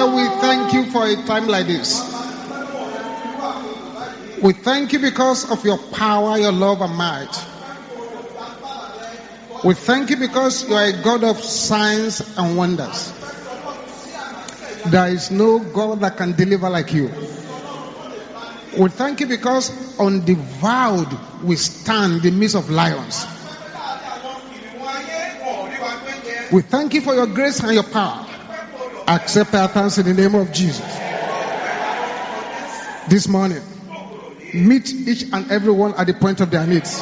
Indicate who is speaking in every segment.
Speaker 1: Father, we thank you for a time like this. We thank you because of your power, your love and might. We thank you because you are a God of signs and wonders. There is no God that can deliver like you. We thank you because undevoured we stand in the midst of lions. We thank you for your grace and your power. Accept our thanks in the name of Jesus. This morning, meet each and every one at the point of their needs.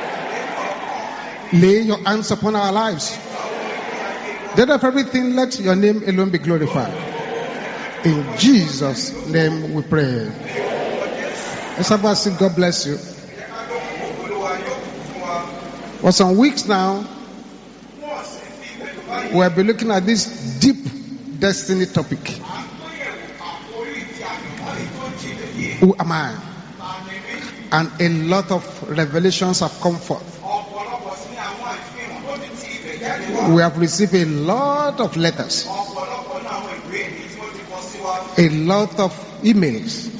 Speaker 1: Lay your hands upon our lives. Dead of everything, let your name alone be glorified. In Jesus' name we pray. Let's have a seat. God bless you. For some weeks now, we have been looking at this deep destiny topic. Who am I? And a lot of revelations have come forth. We have received a lot of letters, a lot of emails,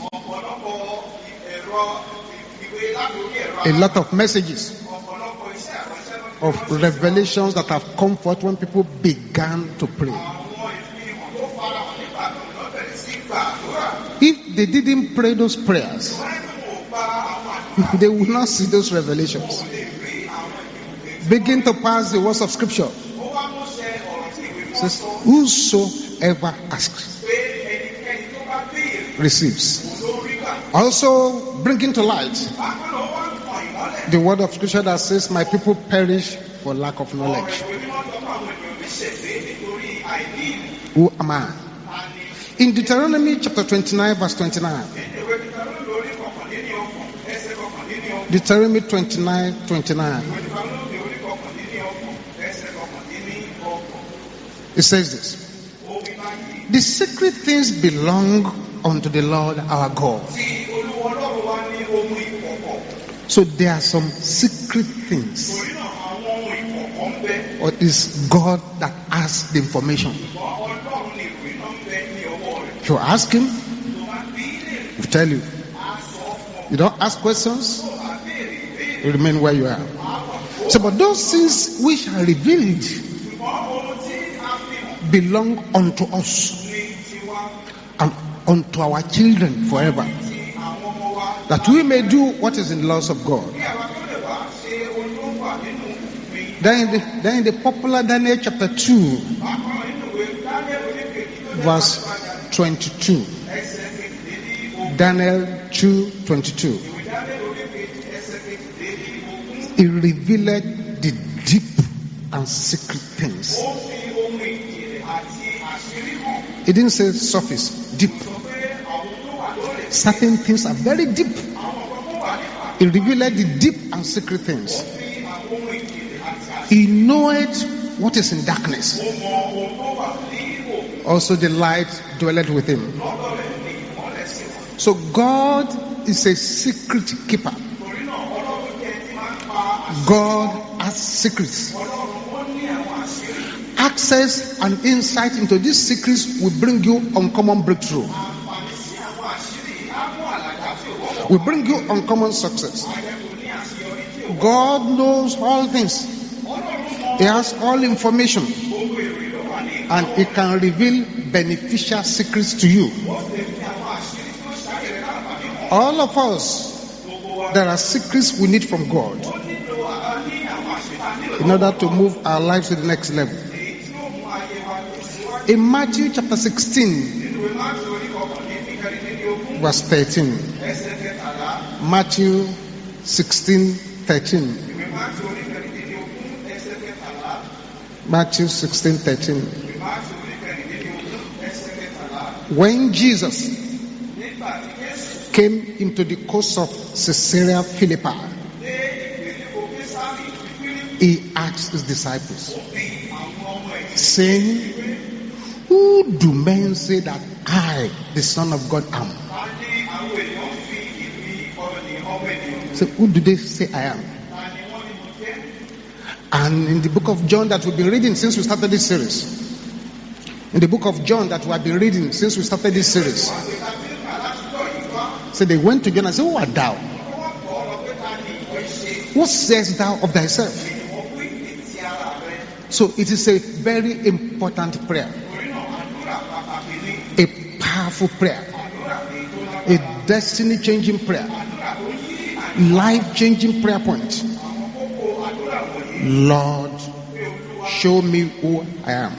Speaker 1: a lot of messages of revelations that have come forth when people began to pray. If they didn't pray those prayers, they would not see those revelations begin to pass the words of scripture. It says, whosoever asks receives. Also bringing to light the word of scripture that says, my people perish for lack of knowledge. Who am I? In Deuteronomy chapter 29 verse 29. Deuteronomy 29:29. It says this: the secret things belong unto the Lord our God. So there are some secret things. Or it is God that has the information. If you ask him, he'll tell you. You don't ask questions, you remain where you are. So, but those things which are revealed belong unto us and unto our children forever, that we may do what is in the laws of God. Then in the popular Daniel chapter 2 verse 22. Daniel 2:22. He revealed the deep and secret things. He didn't say surface, deep. Certain things are very deep. He revealed the deep and secret things. He knoweth what is in darkness. Also the light dwelleth with him. So God is a secret keeper. God has secrets. Access and insight into these secrets will bring you uncommon breakthrough. Will bring you uncommon success. God knows all things. He has all information. And He can reveal beneficial secrets to you. All of us, there are secrets we need from God in order to move our lives to the next level. In Matthew chapter 16, verse 13. Matthew 16:13. Matthew 16:13. When Jesus came into the coast of Caesarea Philippi, He asked His disciples, saying, who do men say that I, the Son of God, am? So who do they say I am? And in the book of John that we've been reading since we started this series, In the book of John that we have been reading since we started this series. So they went to John and said, "Who art thou? What sayest thou of thyself?" So it is a very important prayer. A powerful prayer. A destiny-changing prayer. Life-changing prayer point. Lord, show me who I am.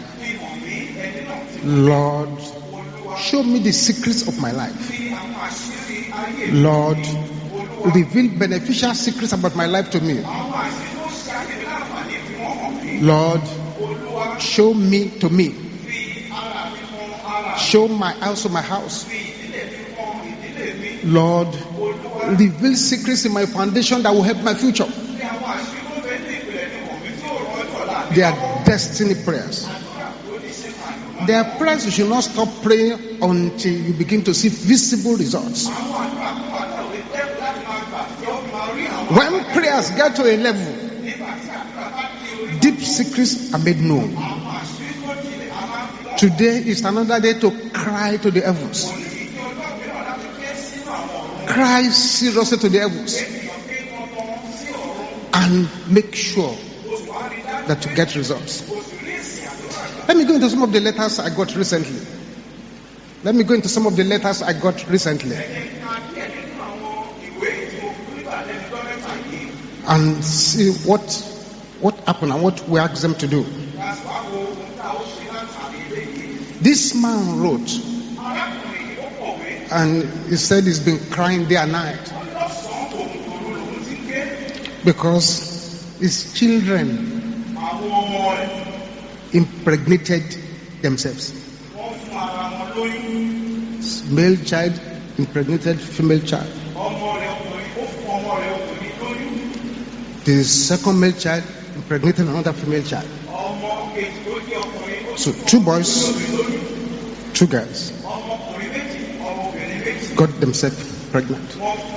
Speaker 1: Lord, show me the secrets of my life. Lord, reveal beneficial secrets about my life to me. Lord, show me to me. Show also my house. Lord, reveal secrets in my foundation that will help my future. They are destiny prayers. They are prayers you should not stop praying until you begin to see visible results. When prayers get to a level, deep secrets are made known. Today is another day to cry to the heavens. Cry seriously to the heavens. And make sure that you get results. Let me go into some of the letters I got recently. And see what happened and what we asked them to do. This man wrote, and he said he's been crying day and night because his children impregnated themselves. Male child impregnated female child. The second male child impregnated another female child. So 2 boys, 2 girls got themselves pregnant.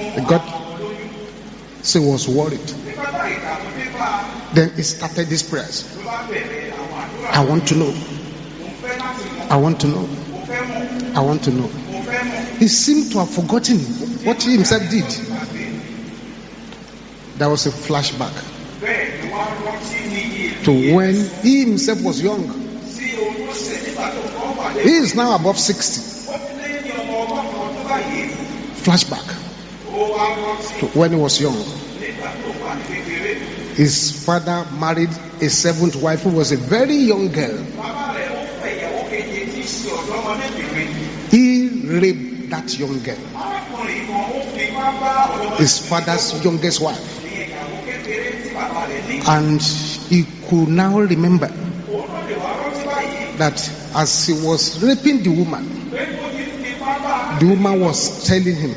Speaker 1: So he was worried. Then he started these prayers. I want to know. I want to know. I want to know. He seemed to have forgotten what he himself did. There was a flashback to when he himself was young. He is now above 60. Flashback to when he was young. His father married a 7th wife who was a very young girl. He raped that young girl, his father's youngest wife. And he could now remember that as he was raping the woman was telling him,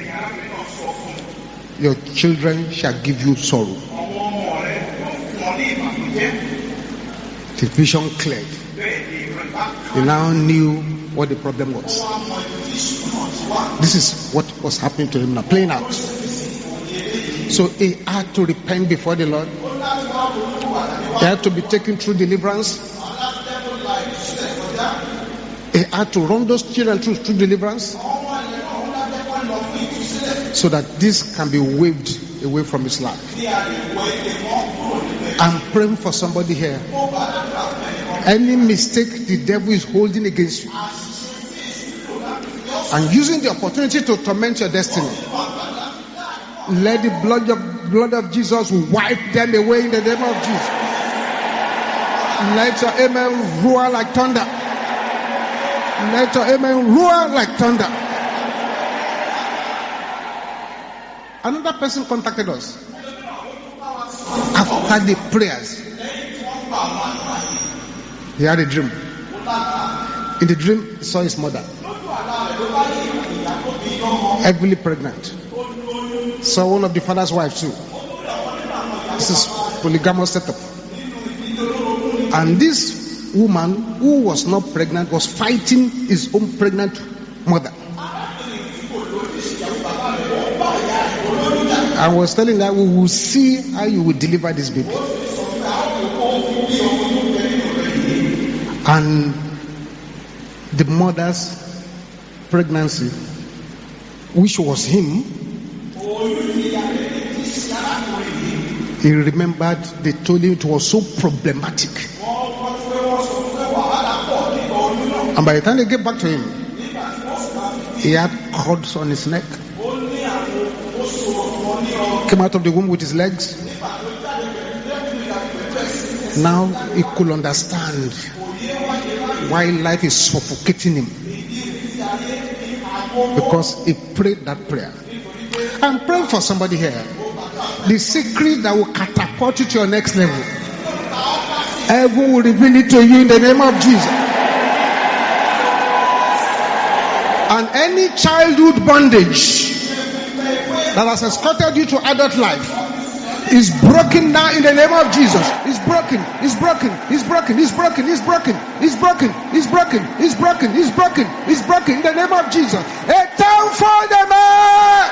Speaker 1: "Your children shall give you sorrow." The vision cleared. He now knew what the problem was. This is what was happening to him now, playing out. So he had to repent before the Lord. He had to be taken through deliverance. He had to run those children through deliverance so that this can be waved away from his life. I'm praying for somebody here. Any mistake the devil is holding against you and using the opportunity to torment your destiny, let the blood of Jesus wipe them away in the name of Jesus. Let your amen roar like thunder. Let your amen roar like thunder. Another person contacted us after the prayers. He had a dream. In the dream, he saw his mother heavily pregnant. Saw one of the father's wives too. This is polygamous setup. And this woman who was not pregnant was fighting his own pregnant mother. I was telling her, we will see how you will deliver this baby. And the mother's pregnancy, which was him, he remembered they told him it was so problematic. And by the time they get back to him, he had cords on his neck. Came out of the womb with his legs. Now he could understand why life is suffocating him. Because he prayed that prayer. I'm praying for somebody here. The secret that will catapult you to your next level, heaven will reveal it to you in the name of Jesus. And any childhood bondage that has escorted you to adult life is broken now in the name of Jesus. It's broken. It's broken. It's broken. It's broken. It's broken. It's broken. It's broken. It's broken. It's broken. It's broken in the name of Jesus. A time for the man.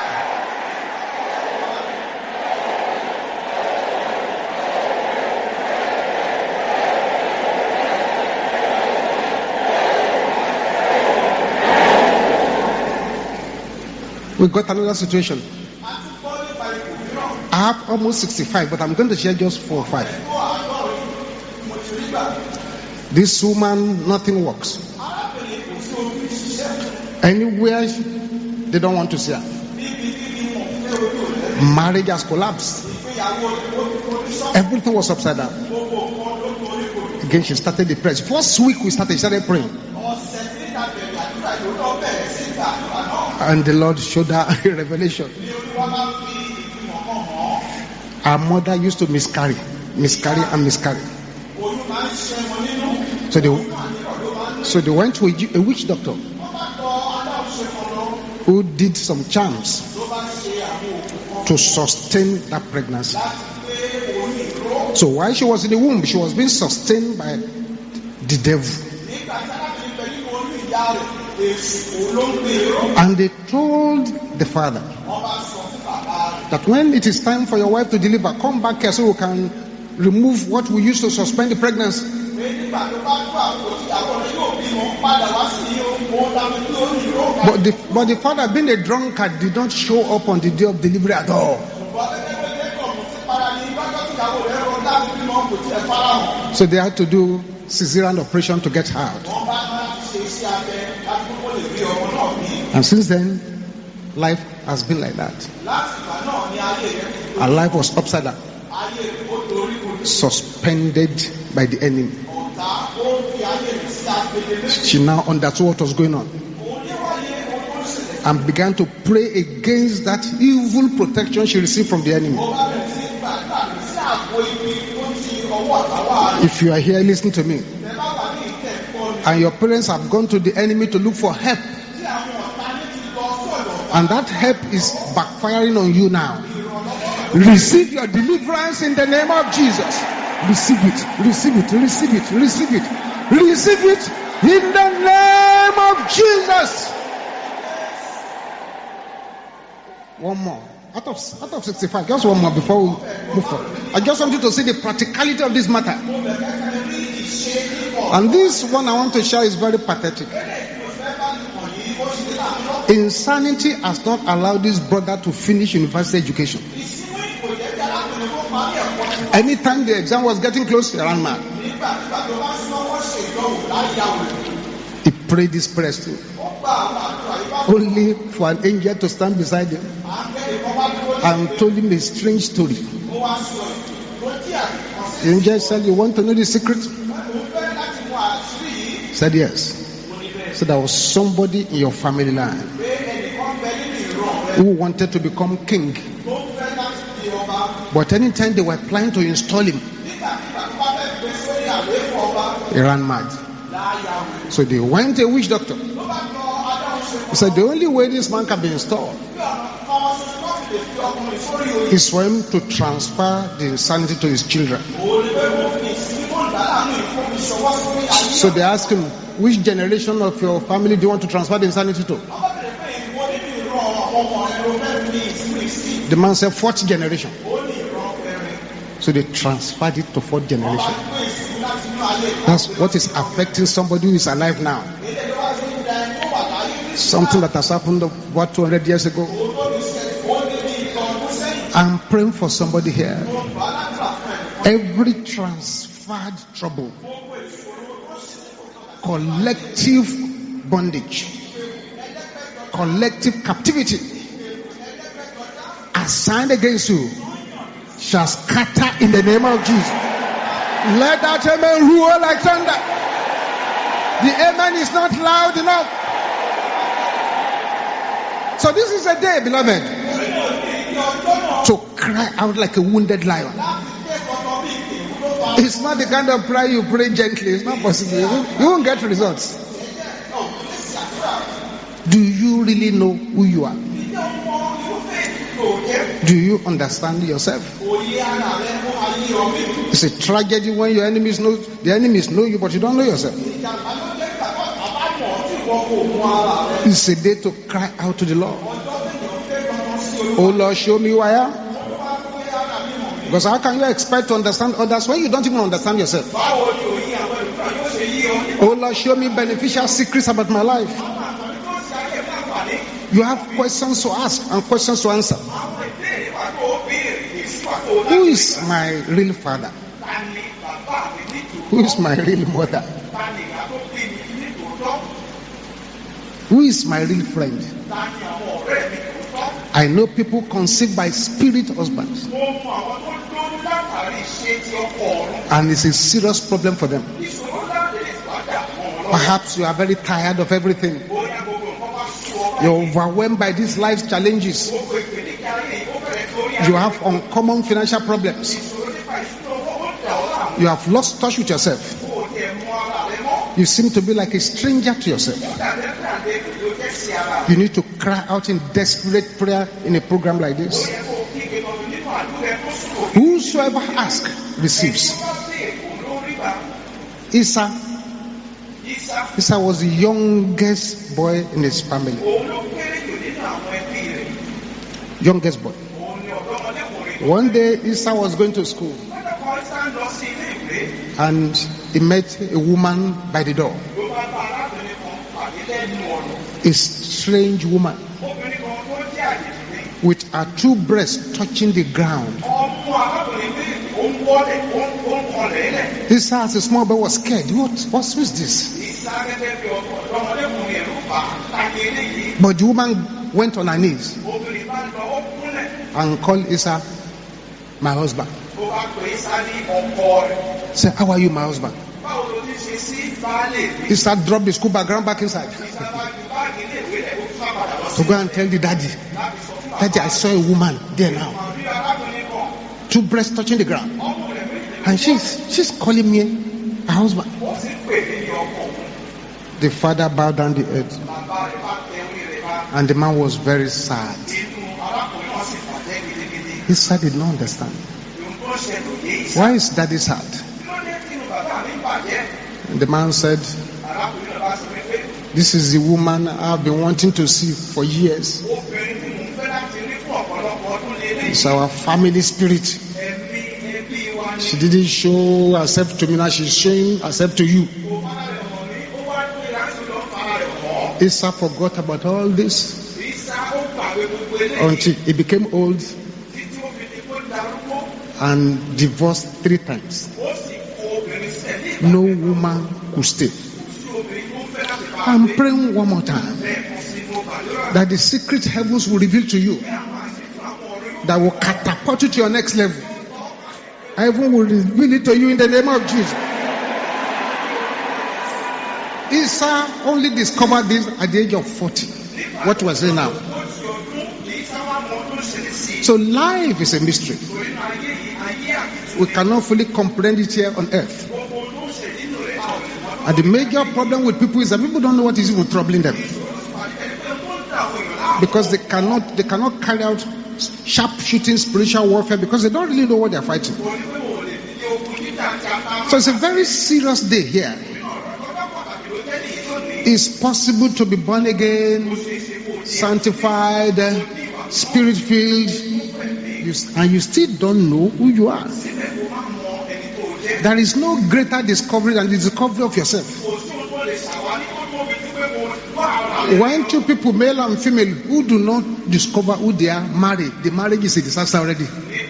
Speaker 1: We got another situation. I have almost 65, but I'm going to share just 4 or 5. This woman, nothing works. Anywhere, they don't want to see her. Marriage has collapsed. Everything was upside down. Again, she started depressed. First week she started praying. And the Lord showed her a revelation. Our mother used to miscarry. So they went to a witch doctor who did some charms to sustain that pregnancy. So while she was in the womb, she was being sustained by the devil. And they told the father that when it is time for your wife to deliver, come back here so we can remove what we used to suspend the pregnancy. But the father, being a drunkard, did not show up on the day of delivery at all. So they had to do cesarean operation to get her out. And since then, life has been like that. Our life was upside down, suspended by the enemy. She now understood what was going on and began to pray against that evil protection she received from the enemy. If you are here, listen to me. And your parents have gone to the enemy to look for help, and that help is backfiring on you now. Receive your deliverance in the name of Jesus. Receive it. Receive it. Receive it. Receive it. Receive it in the name of Jesus. One more. Out of 65, just one more before we move on. I just want you to see the practicality of this matter. And this one I want to share is very pathetic. Insanity has not allowed this brother to finish university education. Anytime the exam was getting close, he ran mad. He prayed this prayer still, only for an angel to stand beside him and told him a strange story. The angel said, "You want to know the secret?" He said, "Yes." So there was somebody in your family line who wanted to become king, but anytime they were planning to install him, he ran mad. So they went to a witch doctor. He said, the only way this man can be installed is for him to transfer the insanity to his children. So they asked him, which generation of your family do you want to transfer the insanity to? The man said, 4th generation. So they transferred it to 4th generation. That's what is affecting somebody who is alive now. Something that has happened about 200 years ago. I'm praying for somebody here. Every transferred trouble, collective bondage, collective captivity assigned against you shall scatter in the name of Jesus. Let that amen roar like thunder. The amen is not loud enough. So this is a day, beloved, to cry out like a wounded lion. It's not the kind of prayer you pray gently. It's not possible. You won't get results. Do you really know who you are? Do you understand yourself? It's a tragedy when your enemies know. The enemies know you, but you don't know yourself. It's a day to cry out to the Lord. Oh Lord, show me who I am. Because how can you expect to understand others when you don't even understand yourself? Oh Lord, show me beneficial secrets about my life. You have questions to ask and questions to answer. Who is my real father? Who is my real mother? Who is my real friend? I know people conceived by spirit husbands, and it's a serious problem for them. Perhaps you are very tired of everything. You're overwhelmed by these life challenges. You have uncommon financial problems. You have lost touch with yourself. You seem to be like a stranger to yourself. You need to cry out in desperate prayer in a program like this. Whosoever asks, receives. Isa was the youngest boy in his family. Youngest boy. One day Isa was going to school and he met a woman by the door. A strange woman with her two breasts touching the ground. Isa, as a small boy, was scared. What's this? But the woman went on her knees and called Isa my husband. Say, how are you, my husband? Isa dropped the school background back inside to go and tell the daddy, I saw a woman there now, two breasts touching the ground, and she's calling me her husband. The father bowed down the head, and the man was very sad. Isa did not understand. Why is daddy sad? And the man said, this is the woman I've been wanting to see for years. It's our family spirit. She didn't show herself to me, now she's showing herself to you. Isa forgot about all this until he became old and divorced 3 times. No woman could stay. I'm praying one more time that the secret heavens will reveal to you, that will catapult you to your next level. Heaven will reveal it to you in the name of Jesus. Isa only discovered this at the age of 40. What was it now? So life is a mystery. We cannot fully comprehend it here on earth. And the major problem with people is that people don't know what is even troubling them, because they cannot carry out sharp-shooting spiritual warfare because they don't really know what they are fighting. So it's a very serious day here. It's possible to be born again, sanctified, spirit-filled, and you still don't know who you are. There is no greater discovery than the discovery of yourself. When two people, male and female, who do not discover who they are married, the marriage is a disaster already.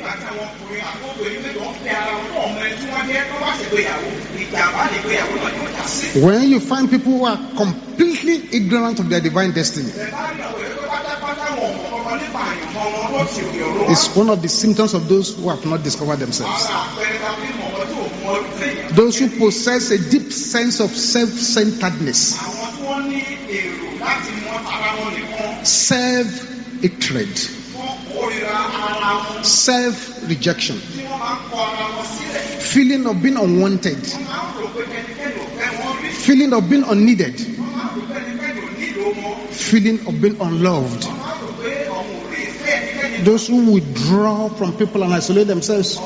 Speaker 1: When you find people who are completely ignorant of their divine destiny, it's one of the symptoms of those who have not discovered themselves. Those who possess a deep sense of self-centeredness, self-hatred, self-rejection, feeling of being unwanted, feeling of being unneeded, feeling of being unloved. Those who withdraw from people and isolate themselves.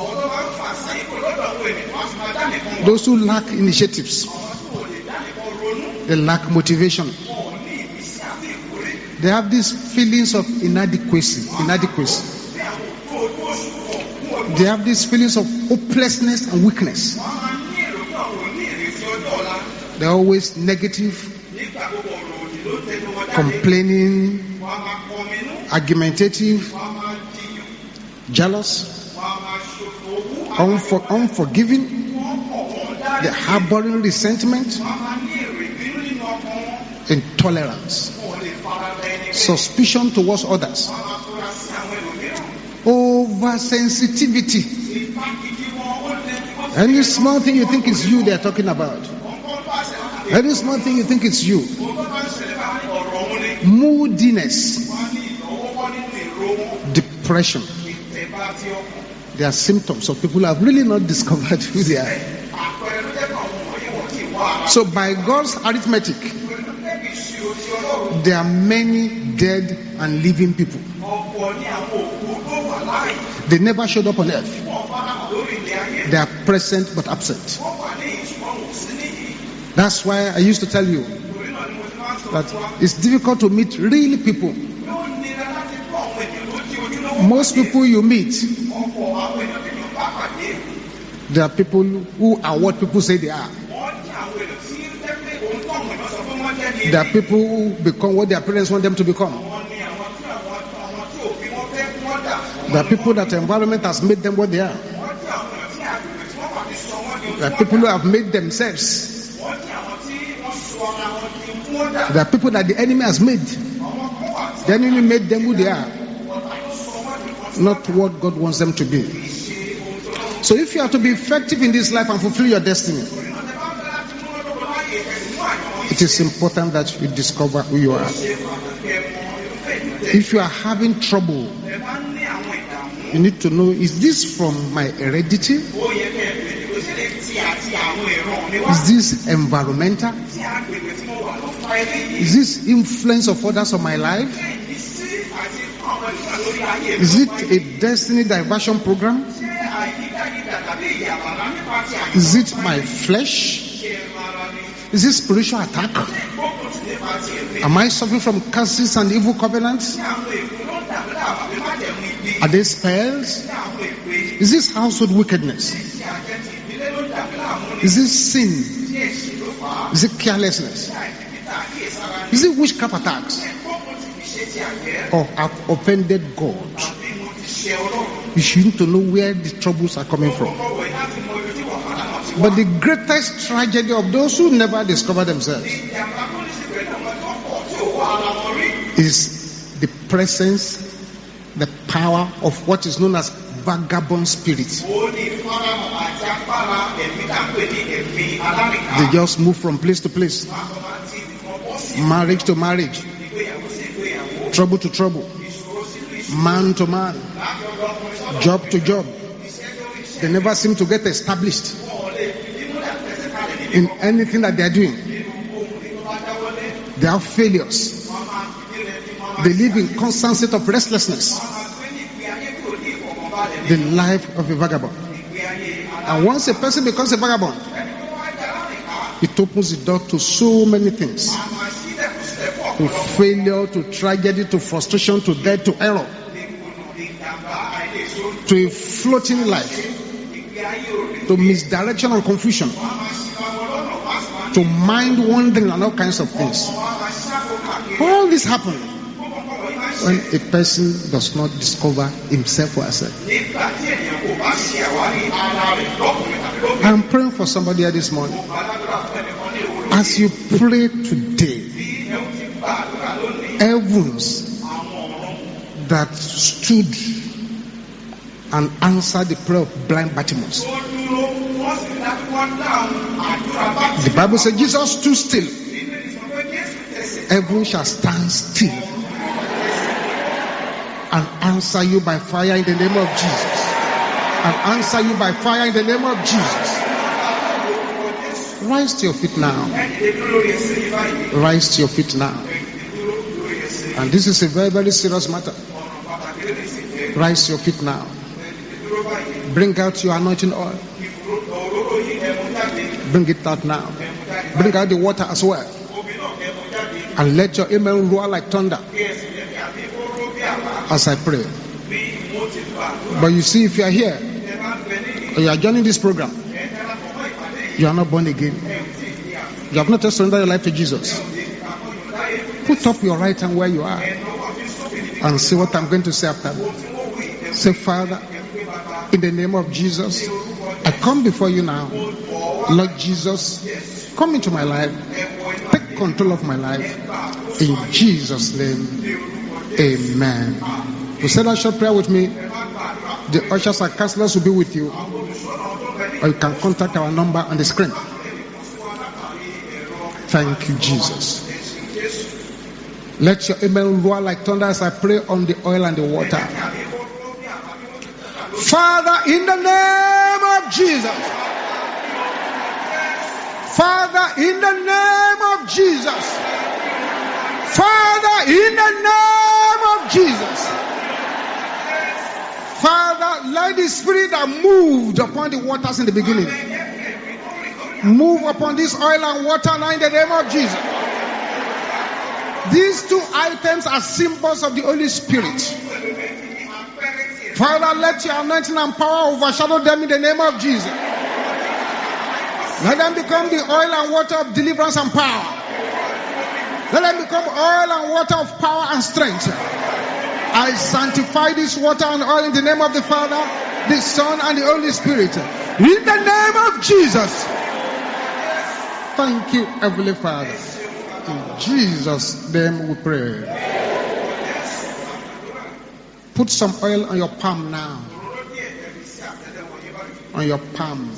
Speaker 1: Those who lack initiatives. They lack motivation. They have these feelings of inadequacy. They have these feelings of hopelessness and weakness. They're always negative, complaining, argumentative, jealous, unforgiving, they're harboring resentment, intolerance, suspicion towards others, oversensitivity. Any small thing you think is you they're talking about. Any small thing you think it's you. Moodiness, depression. They are symptoms of people who have really not discovered who they are. So by God's arithmetic, there are many dead and living people. They never showed up on earth. They are present but absent. That's why I used to tell you that it's difficult to meet real people. Most people you meet, there are people who are what people say they are. There are people who become what their parents want them to become. There are people that the environment has made them what they are. There are people who have made themselves. There are people that the enemy has made. The enemy made them who they are, not what God wants them to be. So if you are to be effective in this life and fulfill your destiny, it is important that you discover who you are. If you are having trouble, you need to know, is this from my heredity? Is this environmental? Is this influence of others on my life? Is it a destiny diversion program? Is it my flesh? Is it spiritual attack? Am I suffering from curses and evil covenants? Are they spells? Is this household wickedness? Is it sin? Is it carelessness? Is it witchcraft attacks? Or have offended God? You should need to know where the troubles are coming from. But the greatest tragedy of those who never discover themselves is the presence, the power of what is known as vagabond spirits. They just move from place to place, marriage to marriage, trouble to trouble, man to man, job to job. They never seem to get established in anything that they are doing. They have failures. They live in constant state of restlessness. The life of a vagabond. And once a person becomes a vagabond, it opens the door to so many things. To failure, to tragedy, to frustration, to death, to error. To a floating life. To misdirection and confusion. To mind wandering and all kinds of things. All this happens when a person does not discover himself or herself. I'm praying for somebody here this morning. As you pray today, heavens that stood and answered the prayer of blind Bartimaeus. The Bible says Jesus stood still. Heaven shall stand still and answer you by fire in the name of Jesus. And answer you by fire in the name of Jesus. Rise to your feet now. Rise to your feet now. And this is a very, very serious matter. Rise to your feet now. Bring out your anointing oil. Bring it out now. Bring out the water as well. And let your amen roar like thunder as I pray. But you see, if you are here or you are joining this program, you are not born again. You have not yet surrendered your life to Jesus. Put up your right hand where you are and see what I'm going to say after. Say, Father, in the name of Jesus, I come before you now. Lord Jesus, come into my life. Take control of my life. In Jesus' name, amen. You say that short prayer with me. The ushers and counselors will be with you. Or you can contact our number on the screen. Thank you, Jesus. Let your amen roar like thunder as I pray on the oil and the water. Father, in the name of Jesus. Father, in the name of Jesus. Father, in the name of Jesus. Father, let the spirit that moved upon the waters in the beginning move upon this oil and water now in the name of Jesus. These two items are symbols of the Holy Spirit. Father, let your anointing and power overshadow them in the name of Jesus. Let them become the oil and water of deliverance and power. Let them become oil and water of power and strength. I sanctify this water and oil in the name of the Father, the Son, and the Holy Spirit. In the name of Jesus. Thank you, Heavenly Father. In Jesus' name we pray. Put some oil on your palm now. On your palm.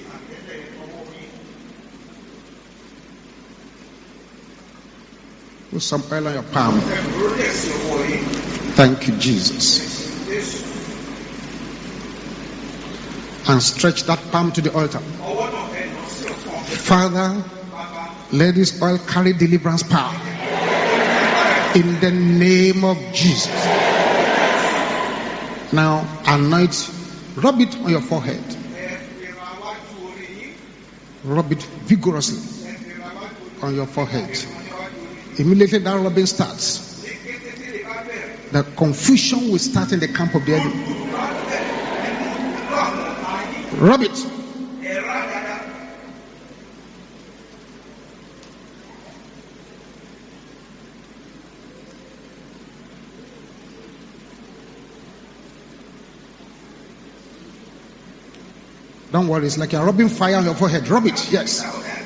Speaker 1: Put some oil on your palm. Thank you, Jesus. And stretch that palm to the altar. Father, let this oil carry deliverance power. In the name of Jesus. Now, anoint, rub it on your forehead. Rub it vigorously on your forehead. Immediately that rubbing starts, the confusion will start in the camp of the enemy. Rub it. Don't worry, it's like you're rubbing fire on your forehead. Rub it, yes.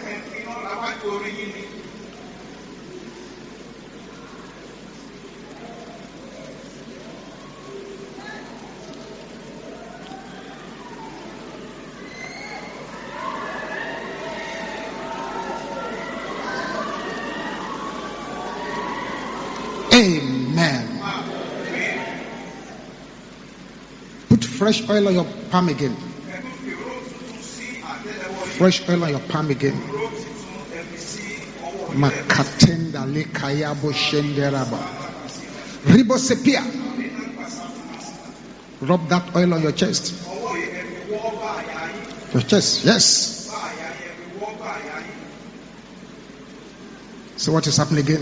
Speaker 1: Amen. Put fresh oil on your palm again. Fresh oil on your palm again. Makatenda lekayabo shenderaba. Ribosepia. Rub that oil on your chest. Your chest, yes. So what is happening again?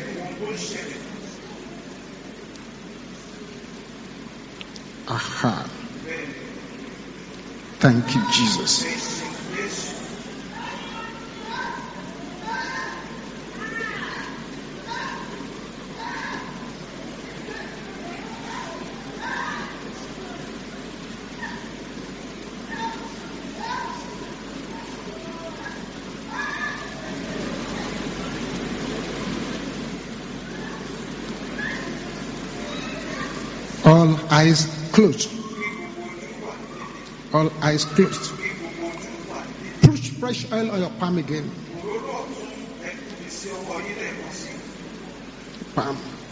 Speaker 1: Aha. Thank you, Jesus. All eyes closed. All eyes closed. Push fresh oil on your palm again. Palm.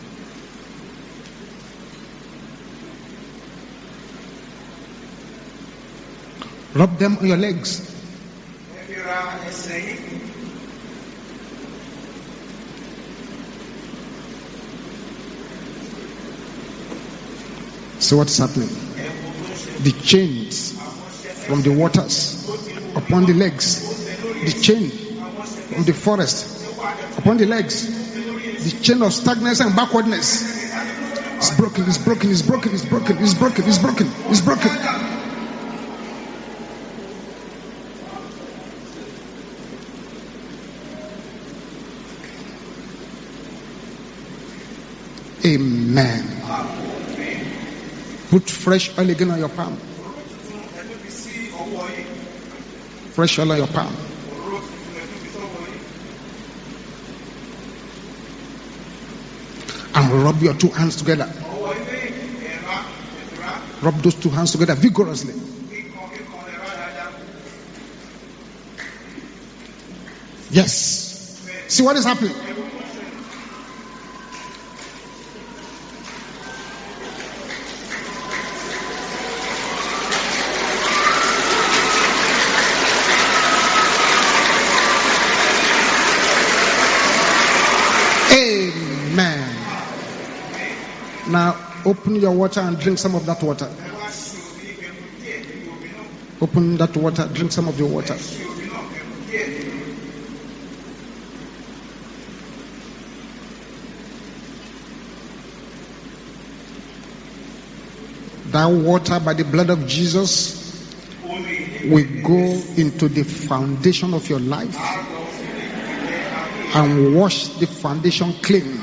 Speaker 1: Rub them on your legs. So what's happening? The chains from the waters upon the legs. The chain from the forest upon the legs. The chain of stagnation and backwardness. It's broken, it's broken, it's broken, it's broken, it's broken, it's broken, it's broken. Amen. Put fresh oil again on your palm. Fresh oil on your palm. And rub your two hands together. Rub those two hands together vigorously. Yes. See what is happening? Now open your water and drink some of that water. Open that water, drink some of your water. That water, by the blood of Jesus, will go into the foundation of your life and wash the foundation clean.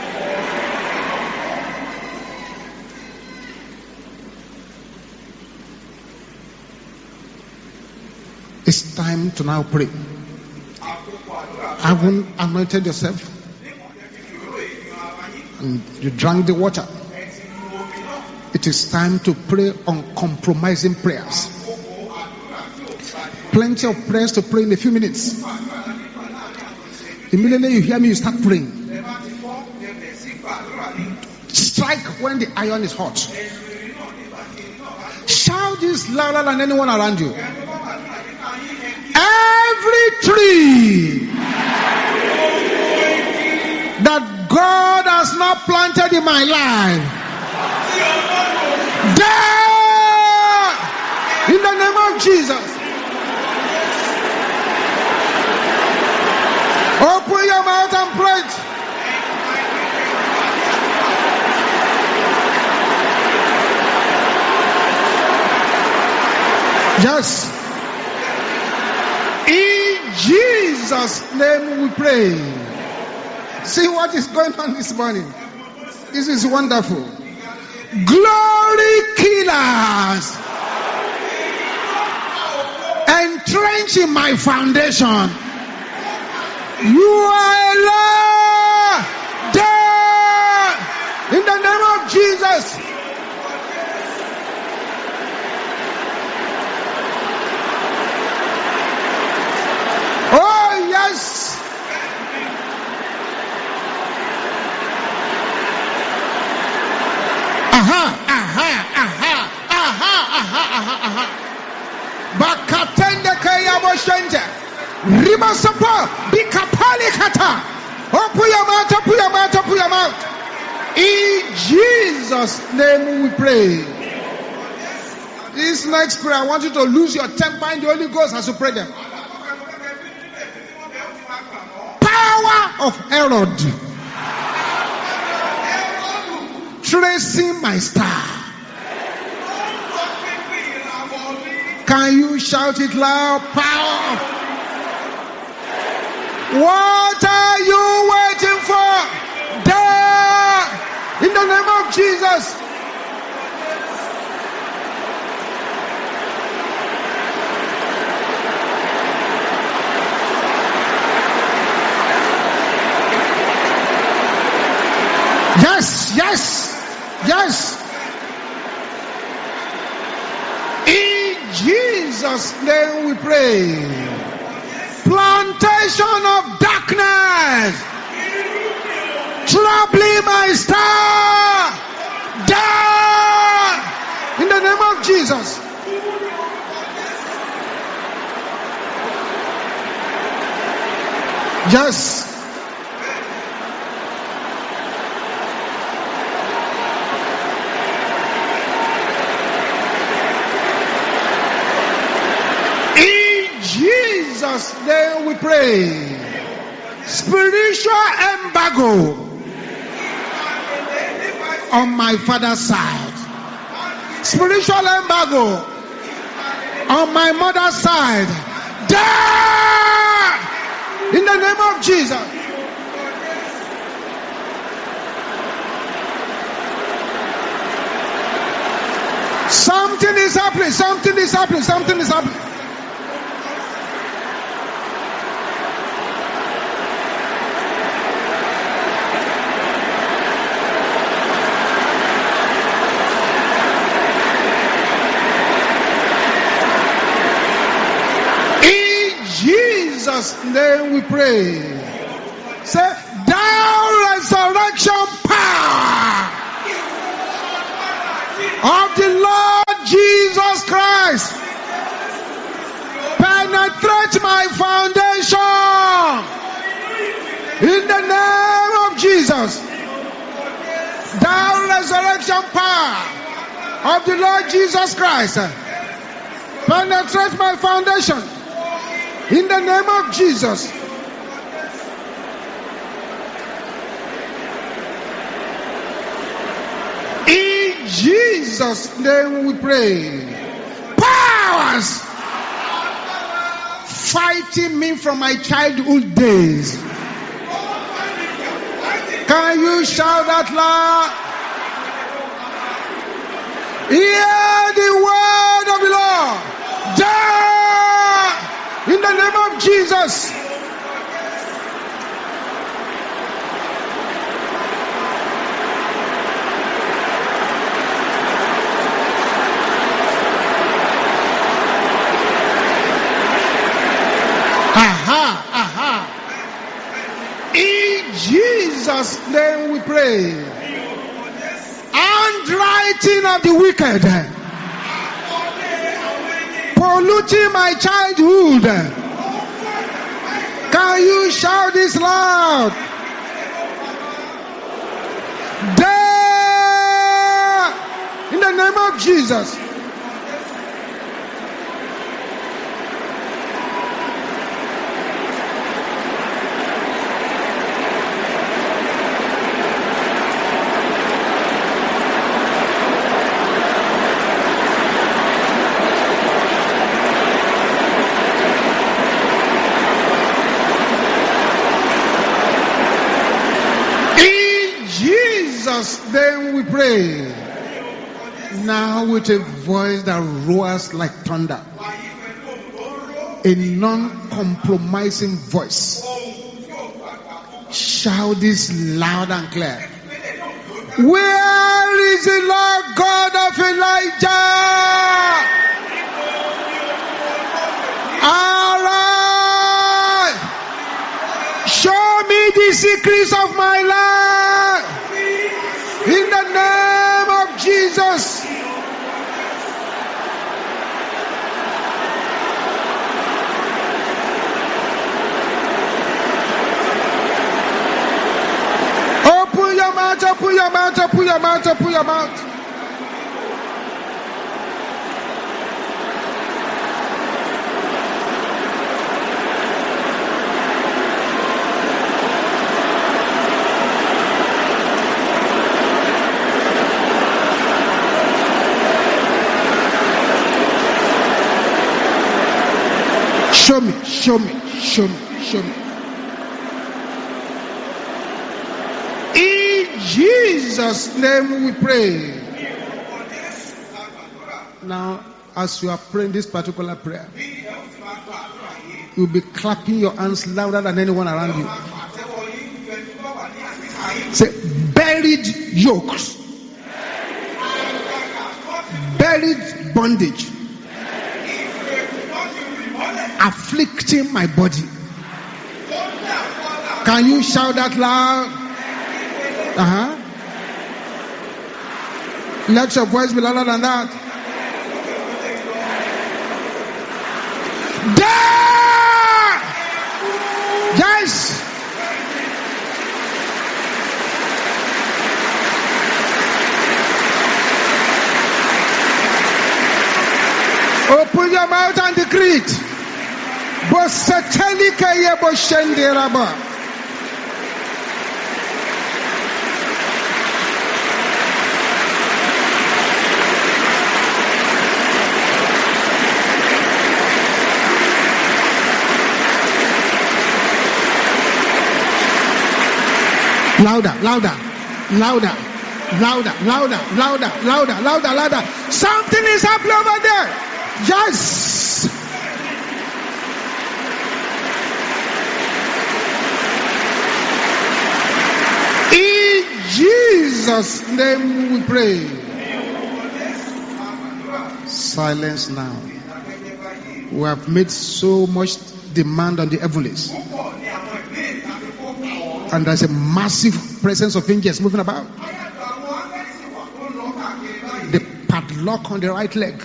Speaker 1: It's time to now pray. Haven't anointed yourself, and you drank the water. It is time to pray uncompromising prayers. Plenty of prayers to pray in a few minutes. Immediately you hear me, you start praying. Strike when the iron is hot. Shout this louder than anyone around you. Every tree that God has not planted in my life, die in the name of Jesus. Open your mouth and pray. Yes. In Jesus' name we pray. See what is going on this morning. This is wonderful. Glory killers entrench in my foundation. You are alive. Die in the name of Jesus. Oh yes. Bakatende kaya boshente. Riba sapa bikapali kata. Open your mouth, open your mouth, open your mouth. In Jesus' name we pray. This next prayer, I want you to lose your temper in the Holy Ghost as you pray them. Power of Herod, tracing my star. Can you shout it loud? Power. What are you waiting for? Die in the name of Jesus. Yes, yes, yes. Jesus' name we pray. Plantation of darkness, troubling my star, die in the name of Jesus. Yes. Jesus' name we pray. Spiritual embargo on my father's side. Spiritual embargo on my mother's side. Die in the name of Jesus. Something is happening. Something is happening. Something is happening. Jesus' name we pray. Say, thou resurrection power of the Lord Jesus Christ, penetrate my foundation in the name of Jesus. Thou resurrection power of the Lord Jesus Christ, penetrate my foundation in the name of Jesus. In Jesus' name we pray. Powers fighting me from my childhood days. Can you shout that loud? Hear the word of the Lord. Die in the name of Jesus. In Jesus' name we pray. Handwriting of the wicked, polluting my childhood. Can you shout this loud? There, in the name of Jesus. Then we pray. Now with a voice that roars like thunder, a non-compromising voice, shout this loud and clear. Where is the Lord God of Elijah? Arise, show me the secrets of my life. In the name of Jesus. Open your mouth, open your mouth, open your mouth, open your mouth. Show me, show me, show me, show me. In Jesus' name we pray. Now, as you are praying this particular prayer, you'll be clapping your hands louder than anyone around you. Say, buried yokes, buried bondage, afflicting my body. Can you shout that loud? Let your voice be louder than that. There! Yes! Open your mouth and decree it. Louder, louder, louder, louder, louder, louder, louder, louder, louder. Something is happening over there. Yes. In Jesus' name we pray. Silence now. We have made so much demand on the heavens. And there's a massive presence of angels moving about. The padlock on the right leg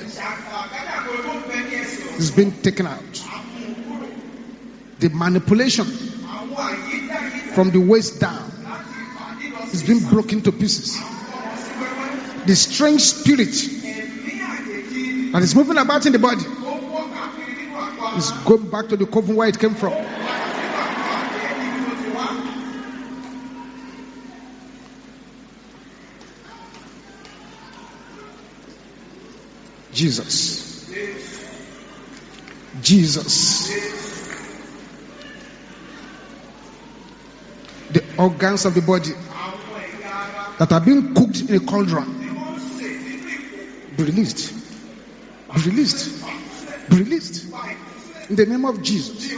Speaker 1: is being taken out. The manipulation from the waist down is being broken to pieces. The strange spirit that is moving about in the body is going back to the coven where it came from. Jesus. Jesus. The organs of the body that are being cooked in a cauldron be released. Be released. Be released. In the name of Jesus.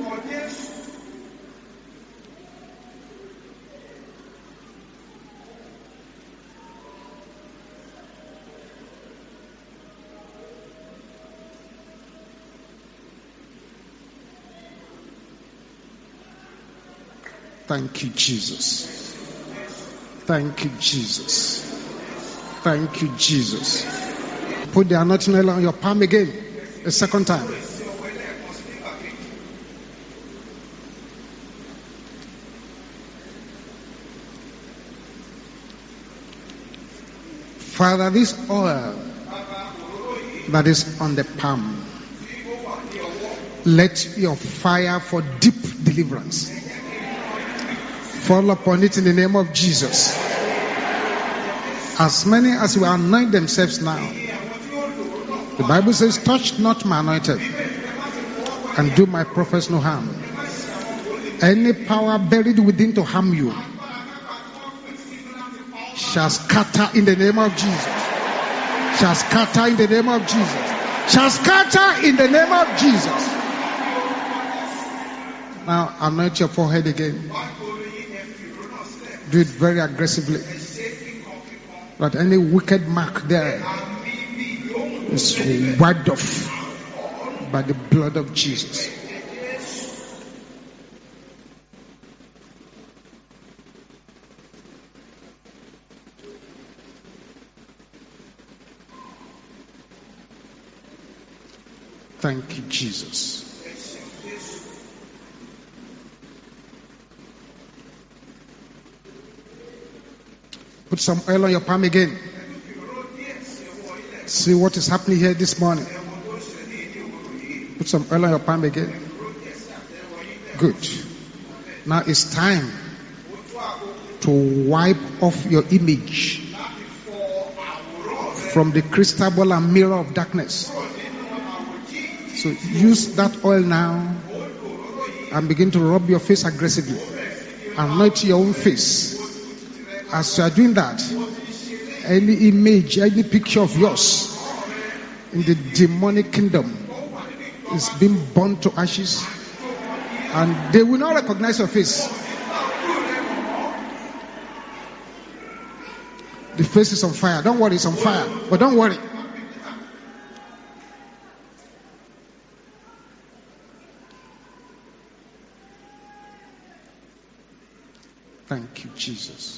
Speaker 1: Thank you, Jesus. Thank you, Jesus. Thank you, Jesus. Put the anointing oil on your palm again, a second time. Father, this oil that is on the palm, let your fire for deep deliverance fall upon it in the name of Jesus. As many as will anoint themselves now, the Bible says, touch not my anointed and do my prophets no harm. Any power buried within to harm you shall scatter in the name of Jesus. Shall scatter in the name of Jesus. Shall scatter in the name of Jesus. Now anoint your forehead again. Do it very aggressively. That any wicked mark there is wiped off by the blood of Jesus. Thank you, Jesus. Put some oil on your palm again. See what is happening here this morning. Put some oil on your palm again. Good. Now it's time to wipe off your image from the crystal ball and mirror of darkness. So use that oil now and begin to rub your face aggressively. Anoint your own face. As you are doing that, any image, any picture of yours in the demonic kingdom is being burned to ashes, and they will not recognize your face. The face is on fire. Don't worry, it's on fire. But don't worry. Thank you, Jesus.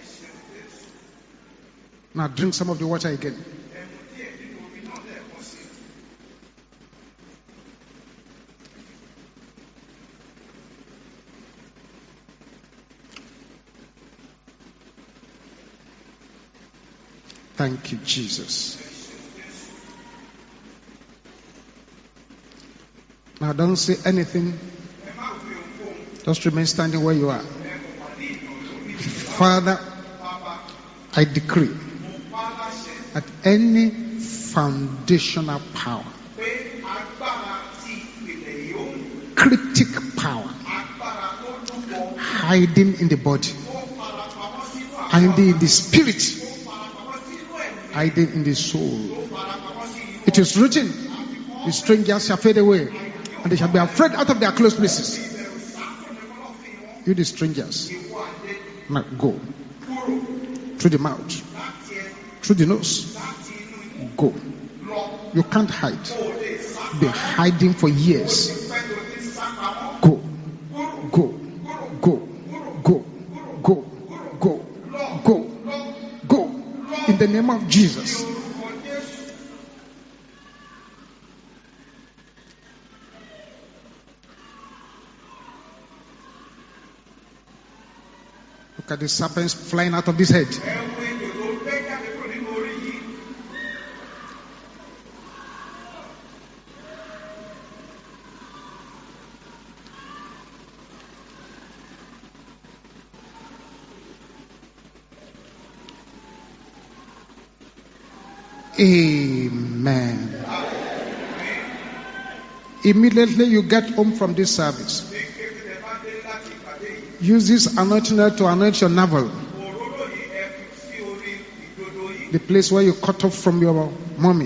Speaker 1: Now drink some of the water again. Thank you, Jesus. Now don't say anything. Just remain standing where you are. Father, I decree that any foundational power, critic power, hiding in the body, hiding in the spirit, hiding in the soul. It is written, the strangers shall fade away, and they shall be afraid out of their close places. You the strangers, now go. Through the mouth, through the nose, go. You can't hide. Be hiding for years. Go, go, go, go, go, go, go, go. In the name of Jesus. Look at the serpents flying out of this head. Amen. Immediately you get home from this service, use this anointing oil to anoint your navel, the place where you cut off from your mommy,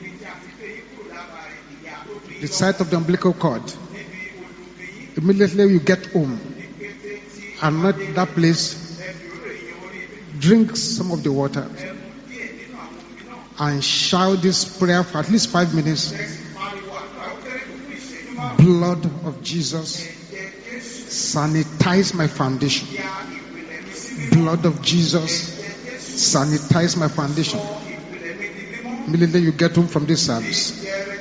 Speaker 1: the side of the umbilical cord. Immediately you get home, anoint that place, drink some of the water, and shout this prayer for at least 5 minutes. Blood of Jesus, sanitize my foundation. Blood of Jesus, sanitize my foundation. Immediately you get home from this service.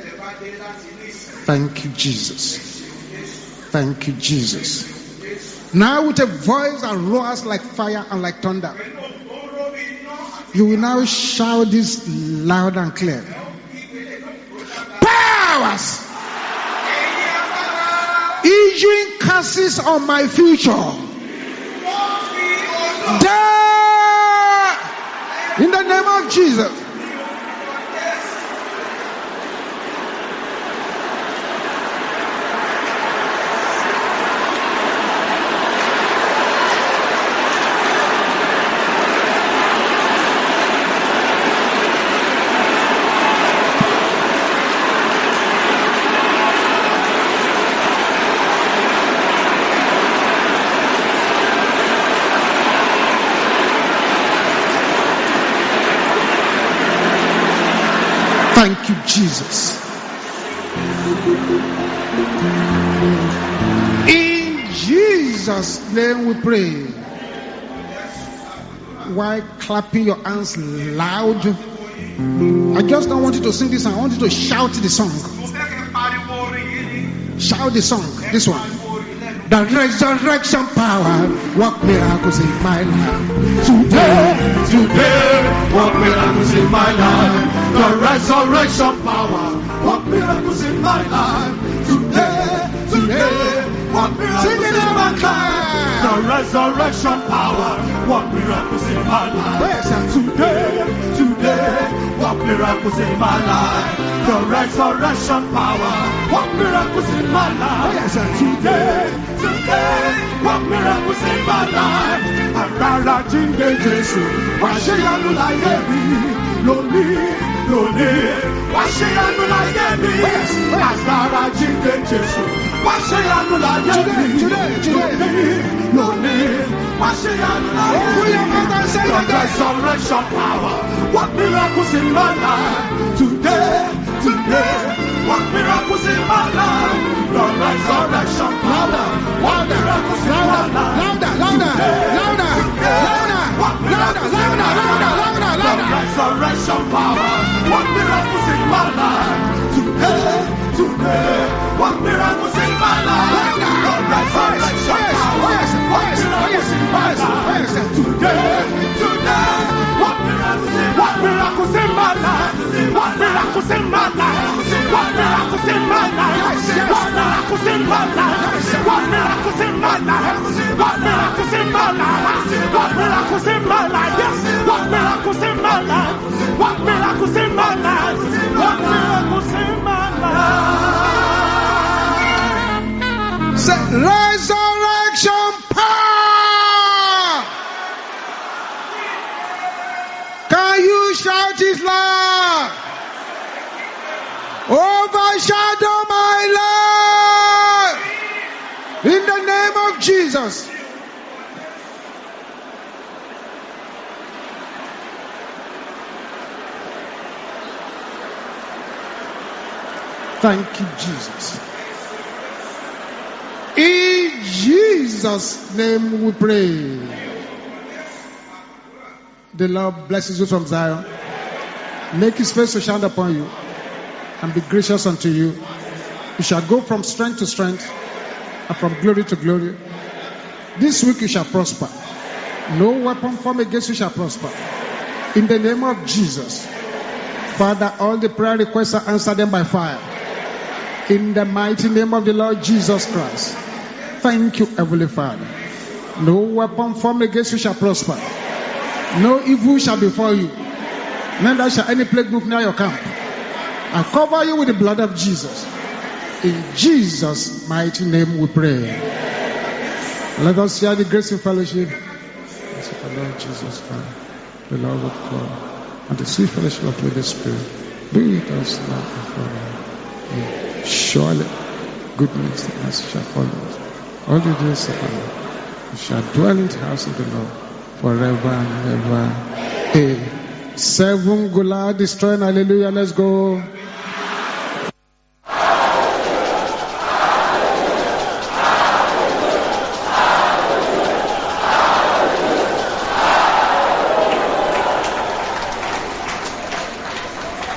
Speaker 1: Thank you, Jesus. Thank you, Jesus. Now with a voice that roars like fire and like thunder, you will now shout this loud and clear. Powers issuing curses on my future, die in the name of Jesus. Thank you, Jesus. In Jesus' name we pray. While clapping your hands loud, I just don't want you to sing this song. I want you to shout the song. Shout the song. This one. The resurrection power, work miracles in my life. Today, work miracles in my life. The resurrection power, work miracles in my life. Today, work miracles in my life. The resurrection power, work miracles in my life. Today, work miracles in my life. The resurrection power, work miracles in my life. Today, work miracles in my life. Arara jinde Jesu, wa ṣe yanu láyé mi, lónìí, wa ṣe yanu láyé mi. Arara jinde Jesu, wa ṣe yanu láyé mi, lónìí, wa ṣe yanu láyé mi. The resurrection power, work miracles in my life. Today,
Speaker 2: What miracles in my life. The resurrection power. What miracles in my life.
Speaker 1: Louder, louder, louder, louder, louder, louder, louder, louder,
Speaker 2: The resurrection power. What miracles in my life. Today. What miracles in my life. The resurrection power. What miracles in my life. Today. What miracles in my life. What miracles in my life. What miracles in my life. What miracles in my life. What miracles in my life. What miracles in my life. What miracles in my life. Yes. What miracles in my life. What miracles in my life. What miracles in my life.
Speaker 1: Say resurrection power. Can you shout it loud? Overshadow my life in the name of Jesus. Thank you, Jesus. In Jesus' name we pray. The Lord blesses you from Zion. Make his face to shine upon you and be gracious unto you. You shall go from strength to strength and from glory to glory. This week you shall prosper. No weapon formed against you shall prosper. In the name of Jesus. Father, all the prayer requests are answered them by fire. In the mighty name of the Lord Jesus Christ. Thank you, Heavenly Father. No weapon formed against you shall prosper. No evil shall befall you. Neither shall any plague move near your camp. I cover you with the blood of Jesus. In Jesus' mighty name we pray. Let us share the grace and fellowship. Blessed the Lord Jesus Christ, the love of God, and the sweet fellowship of the Holy Spirit be with us now and forever. Surely, goodness and mercy shall follow us all the days of our life. We shall dwell in the house of the Lord forever and ever. 7 Goliath destroying. Hallelujah. Let's go.